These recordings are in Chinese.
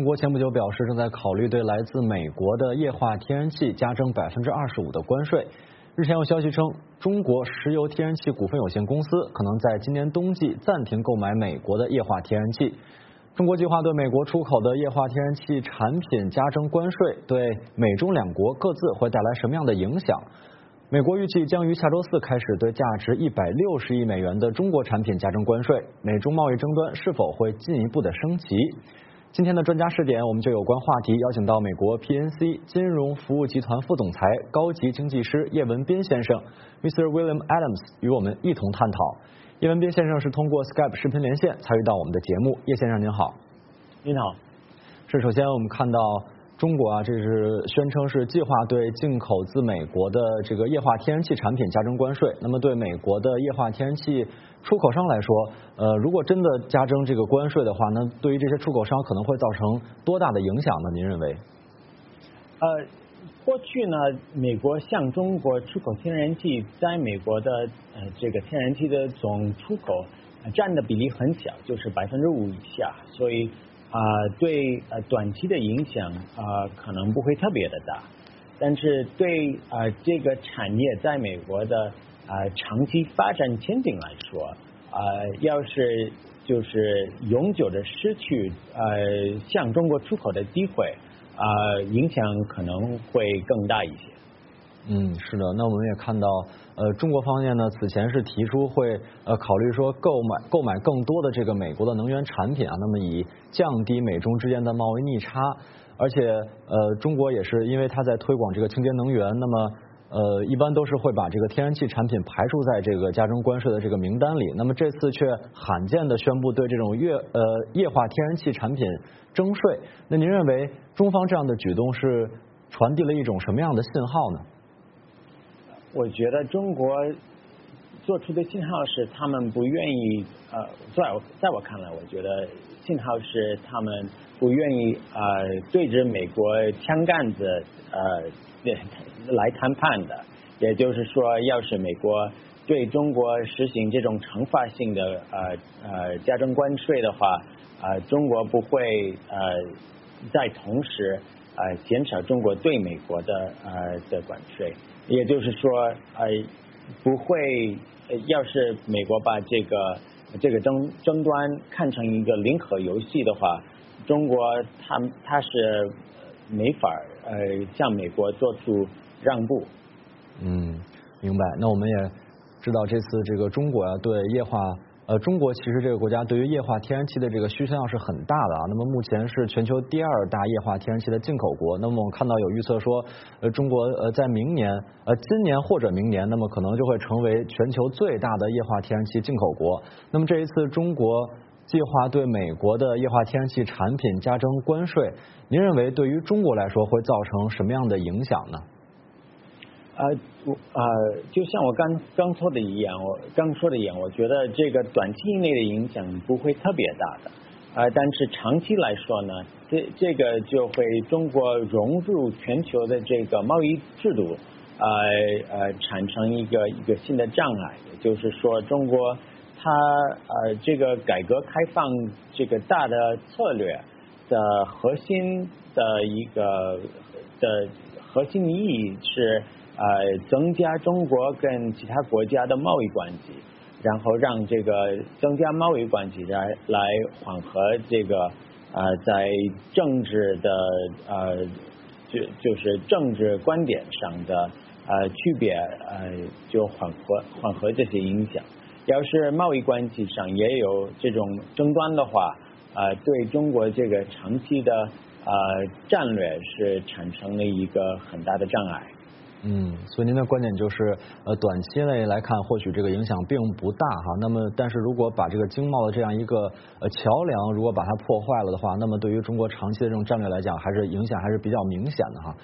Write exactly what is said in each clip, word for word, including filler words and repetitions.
国前不久表示，正在考虑对来自美国的液化天然气加征百分之二十五的关税。日前有消息称，中国石油天然气股份有限公司可能在今年冬季暂停购买美国的液化天然气。中国计划对美国出口的液化天然气产品加征关税，对美中两国各自会带来什么样的影响？美国预计将于下周四开始对价值一百六十亿美元的中国产品加征关税，美中贸易争端是否会进一步的升级？今天的专家视点，我们就有关话题邀请到美国 P N C 金融服务集团副总裁、高级经济师叶文斌先生 ，Mister William Adams 与我们一同探讨。叶文斌先生是通过 Skype 视频连线参与到我们的节目。叶先生您好。 您好。 是，首先我们看到中国啊，这是宣称是计划对进口自美国的这个液化天然气产品加征关税。那么对美国的液化天然气出口商来说，呃，如果真的加征这个关税的话，那对于这些出口商可能会造成多大的影响呢？您认为？ 呃，过去呢，美国向中国出口天然气，在美国的呃这个天然气的总出口、呃、占的比例很小，就是百分之五以下，所以啊、呃，对呃短期的影响啊、呃、可能不会特别的大，但是对啊、呃、这个产业在美国的啊、呃、长期发展前景来说，啊、呃、要是就是永久的失去呃向中国出口的机会，啊、呃、影响可能会更大一些。 嗯，是的，那我们也看到，呃，中国方面呢，此前是提出会呃考虑说购买购买更多的这个美国的能源产品啊，那么以降低美中之间的贸易逆差，而且呃，中国也是因为它在推广这个清洁能源，那么呃，一般都是会把这个天然气产品排除在这个加征关税的这个名单里，那么这次却罕见的宣布对这种液呃液化天然气产品征税，那您认为中方这样的举动是传递了一种什么样的信号呢？ 我觉得中国做出的信号是他们不愿意，呃，在我在我看来，我觉得信号是他们不愿意呃对着美国枪杆子呃来谈判的。也就是说，要是美国对中国实行这种惩罚性的呃呃加征关税的话，呃，中国不会呃在同时呃减少中国对美国的呃的关税。也就是说，呃，不会，要是美国把这个这个争争端看成一个零和游戏的话，中国它它是没法呃向美国做出让步。 嗯，明白。那我们也知道，这次这个中国啊对液化。呃，中国其实这个国家对于液化天然气的这个需求量是很大的啊。那么目前是全球第二大液化天然气的进口国。那么我们看到有预测说，呃，中国呃在明年呃今年或者明年，那么可能就会成为全球最大的液化天然气进口国。那么这一次中国计划对美国的液化天然气产品加征关税，您认为对于中国来说会造成什么样的影响呢？ 呃，我呃，就像我刚刚说的一样，我刚说的一样，我觉得这个短期内的影响不会特别大的，呃，但是长期来说呢，这这个就会中国融入全球的这个贸易制度，呃呃，产生一个一个新的障碍，也就是说，中国它呃这个改革开放这个大的策略的核心的一个的核心意义是。呃，增加中国跟其他国家的贸易关系，然后让这个增加贸易关系来来缓和这个呃在政治的呃就就是政治观点上的呃区别，呃就缓和缓和这些影响。要是贸易关系上也有这种争端的话，呃对中国这个长期的呃战略是产生了一个很大的障碍。 嗯，所以您的观点就是，呃，短期内来看，或许这个影响并不大哈。那么，但是如果把这个经贸的这样一个呃桥梁，如果把它破坏了的话，那么对于中国长期的这种战略来讲，还是影响还是比较明显的哈。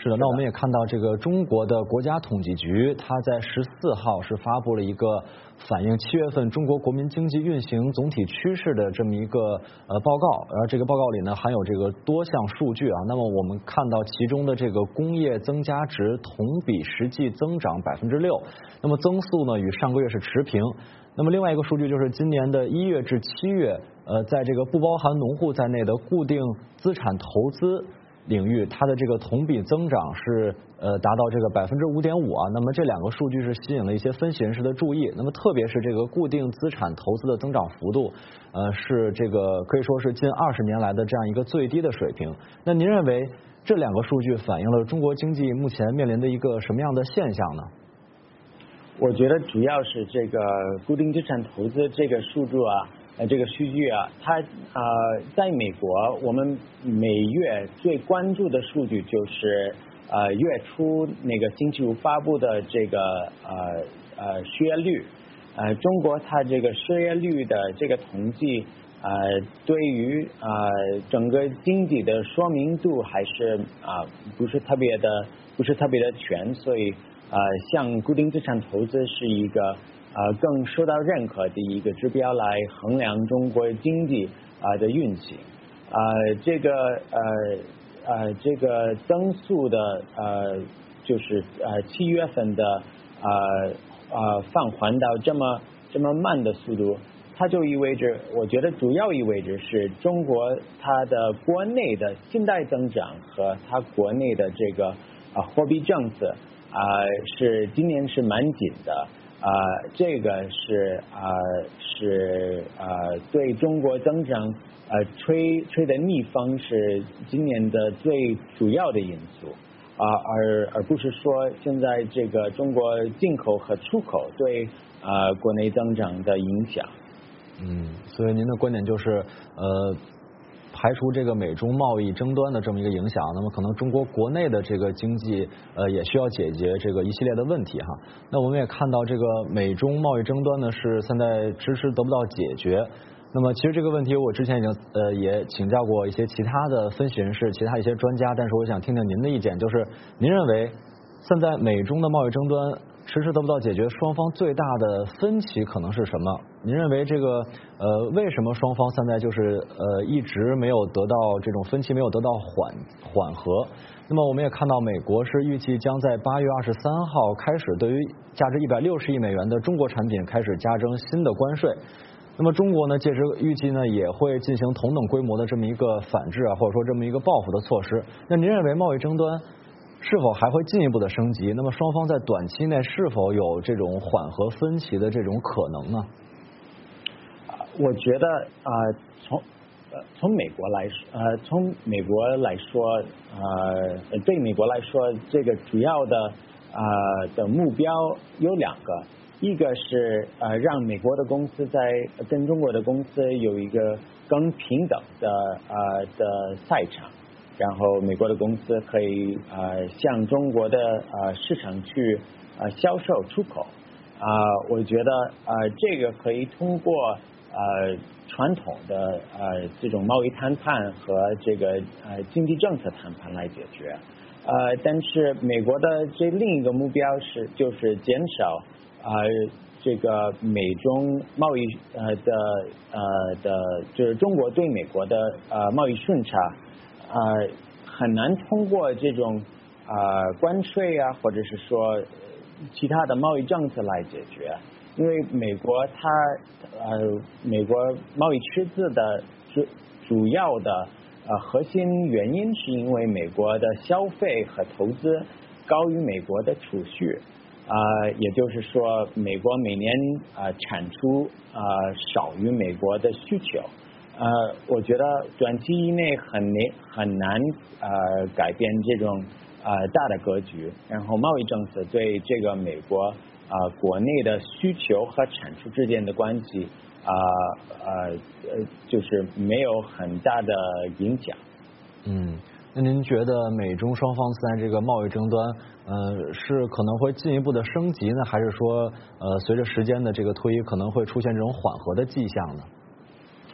是的，那我们也看到这个中国的国家统计局，它在十四号是发布了一个反映七月份中国国民经济运行总体趋势的这么一个呃报告，然后这个报告里呢含有这个多项数据啊。那么我们看到其中的这个工业增加值同比实际增长百分之六，那么增速呢与上个月是持平。那么另外一个数据就是今年的一月至七月，呃，在这个不包含农户在内的固定资产投资领域，它的这个同比增长是呃达到这个百分之五点五啊。那么这两个数据是吸引了一些分析人士的注意。那么特别是这个固定资产投资的增长幅度，呃是这个可以说是近二十年来的这样一个最低的水平。那您认为这两个数据反映了中国经济目前面临的一个什么样的现象呢？ 我觉得主要是这个固定资产投资这个数据啊，呃，这个数据啊，它呃，在美国我们每月最关注的数据就是呃月初那个星期五发布的这个呃呃失业率，呃，中国它这个失业率的这个统计，呃，对于呃整个经济的说明度还是啊、呃、不是特别的不是特别的全，所以。呃，像固定资产投资是一个呃更受到认可的一个指标来衡量中国经济啊、呃、的运行。呃，这个呃呃这个增速的呃就是呃七月份的呃呃放缓到这么这么慢的速度，它就意味着，我觉得主要意味着是中国它的国内的信贷增长和它国内的这个啊、呃、货币政策。啊、呃，是今年是蛮紧的，啊、呃，这个是啊、呃、是啊、呃、对中国增长呃吹吹的逆风是今年的最主要的因素啊、呃，而而不是说现在这个中国进口和出口对啊、呃、国内增长的影响。 嗯，所以您的观点就是呃。排除这个美中贸易争端的这么一个影响，那么可能中国国内的这个经济呃也需要解决这个一系列的问题哈。那我们也看到这个美中贸易争端呢是现在迟迟得不到解决。那么其实这个问题我之前已经呃也请教过一些其他的分析人士、其他一些专家，但是我想听听您的意见，就是您认为现在美中的贸易争端迟迟得不到解决，双方最大的分歧可能是什么？您认为这个呃为什么双方现在就是呃一直没有得到这种分歧没有得到缓缓和？那么我们也看到美国是预计将在八月二十三号开始对于价值一百六十亿美元的中国产品开始加征新的关税。那么中国呢，届时预计呢也会进行同等规模的这么一个反制啊，或者说这么一个报复的措施。那您认为贸易争端是否还会进一步的升级？那么双方在短期内是否有这种缓和分歧的这种可能呢？ 我觉得啊、呃，从呃从美国来说，呃从美国来说，呃对美国来说，这个主要的啊、呃、的目标有两个，一个是呃让美国的公司在跟中国的公司有一个更平等的呃的赛场。然后美国的公司可以呃向中国的呃市场去呃销售出口啊、呃，我觉得呃这个可以通过呃传统的呃这种贸易谈判和这个呃经济政策谈判来解决，呃但是美国的这另一个目标是就是减少呃这个美中贸易呃的呃的就是中国对美国的呃贸易顺差。呃，很难通过这种呃关税啊，或者是说其他的贸易政策来解决，因为美国它呃美国贸易赤字的主主要的呃核心原因是因为美国的消费和投资高于美国的储蓄，啊、呃，也就是说美国每年呃产出呃少于美国的需求。呃，我觉得短期以内很难很难呃改变这种呃大的格局，然后贸易政策对这个美国啊、呃、国内的需求和产出之间的关系啊 呃, 呃呃就是没有很大的影响。 嗯，那您觉得美中双方在这个贸易争端呃是可能会进一步的升级呢，还是说呃随着时间的这个推移可能会出现这种缓和的迹象呢？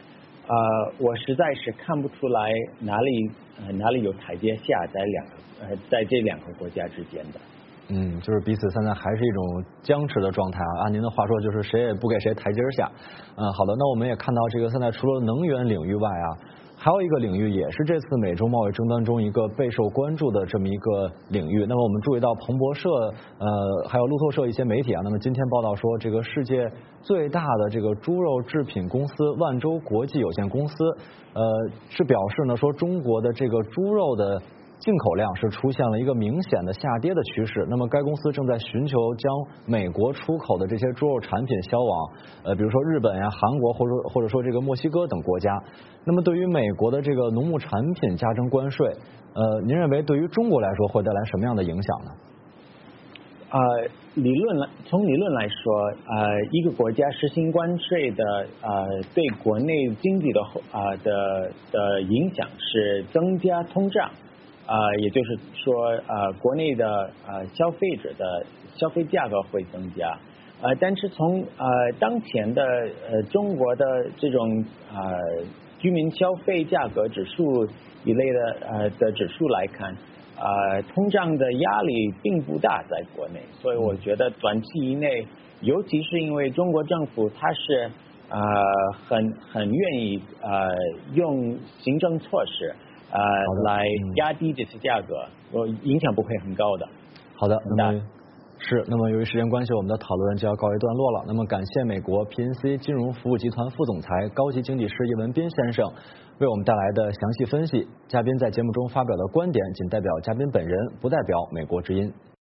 呃，我实在是看不出来哪里呃哪里有台阶下在两个呃在这两个国家之间的。 嗯，就是彼此现在还是一种僵持的状态啊。按您的话说，就是谁也不给谁台阶下。嗯，好的，那我们也看到这个现在除了能源领域外啊，还有一个领域也是这次美中贸易争端中一个备受关注的这么一个领域。那么我们注意到彭博社呃还有路透社一些媒体啊，那么今天报道说，这个世界最大的这个猪肉制品公司万洲国际有限公司呃是表示呢，说中国的这个猪肉的进口量是出现了一个明显的下跌的趋势。那么该公司正在寻求将美国出口的这些猪肉产品销往呃比如说日本呀、韩国或者或者说这个墨西哥等国家。那么对于美国的这个农牧产品加征关税，呃您认为对于中国来说会带来什么样的影响呢？ 呃，理论来从理论来说，呃，一个国家实行关税的，呃，对国内经济的啊、呃、的的影响是增加通胀。呃，也就是说，呃，国内的呃消费者的消费价格会增加，呃，但是从呃当前的呃中国的这种呃居民消费价格指数一类的呃的指数来看，呃，通胀的压力并不大在国内，所以我觉得短期以内，尤其是因为中国政府它是呃很很愿意呃用行政措施。呃，来压低这些价格，我影响不会很高的。 好的，那么是，那么由于时间关系，我们的讨论就要告一段落了。那么感谢美国 P N C 金融服务集团副总裁、高级经济师叶文斌先生为我们带来的详细分析。嘉宾在节目中发表的观点仅代表嘉宾本人，不代表美国之音。